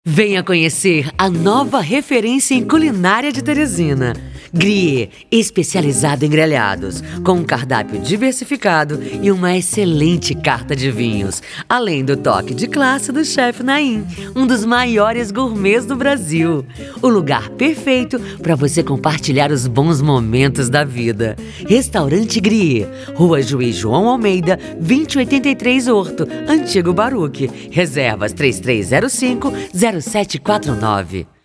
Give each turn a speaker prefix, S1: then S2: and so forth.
S1: Venha conhecer a nova referência em culinária de Teresina. Grier, especializado em grelhados, com um cardápio diversificado e uma excelente carta de vinhos, além do toque de classe do chefe Naim, um dos maiores gourmets do Brasil. O lugar perfeito para você compartilhar os bons momentos da vida. Restaurante Grier, Rua Juiz João Almeida, 2083 Horto, Antigo Baruque. Reservas 3305-0749.